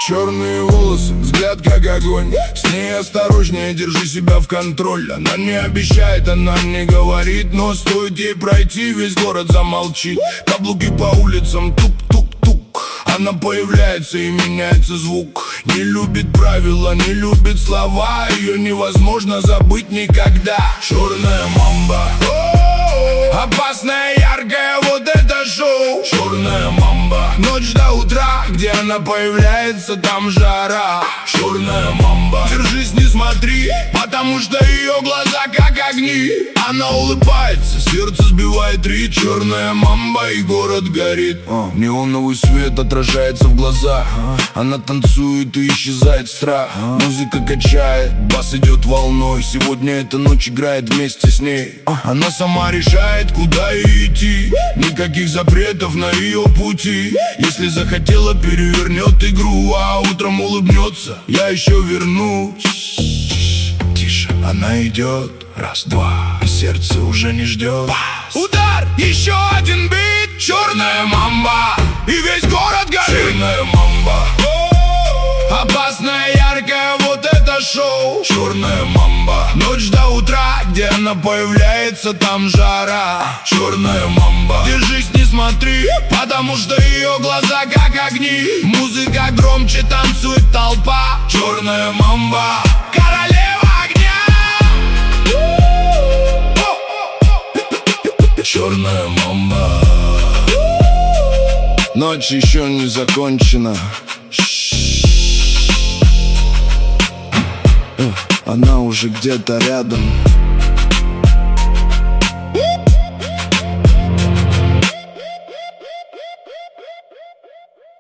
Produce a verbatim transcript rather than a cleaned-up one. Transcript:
Черные волосы, взгляд как огонь. С ней осторожнее, держи себя в контроль. Она не обещает, она не говорит, но стоит ей пройти, весь город замолчит. Каблуки по улицам, тук-тук-тук. Она появляется и меняется звук. Не любит правила, не любит слова. Ее невозможно забыть никогда. Черная мамба, опасная, яркая, вот это шоу. Черная мамба, ночь до утра, где она появляется, там жара. Черная мамба, держись, не смотри, потому что ее глаза как огни. Она улыбается, сердце сбивает ритм. Черная мамба, и город горит. а, Неоновый свет отражается в глазах. Она танцует и исчезает страх. Музыка качает, бас идет волной. Сегодня эта ночь играет вместе с ней. Она сама решает, куда ей идти. Никаких запретов на ее пути. Если захотела, перевернет игру, а утром улыбнется: я еще вернусь. Тише, она идет, раз, два, сердце уже не ждет. Пас. Удар, еще один бит. Черная мамба, и весь город горит. Черная мамба, опасная, яркая, вот это шоу. Черная мамба, ночь до утра, где она появляется, там жара. Черная мамба, держись, не смотри, потому что ее глаза как огни. Музыка громче, танцует толпа. Черная мамба, королева огня. Черная мамба, ночь еще не закончена. Она уже где-то рядом.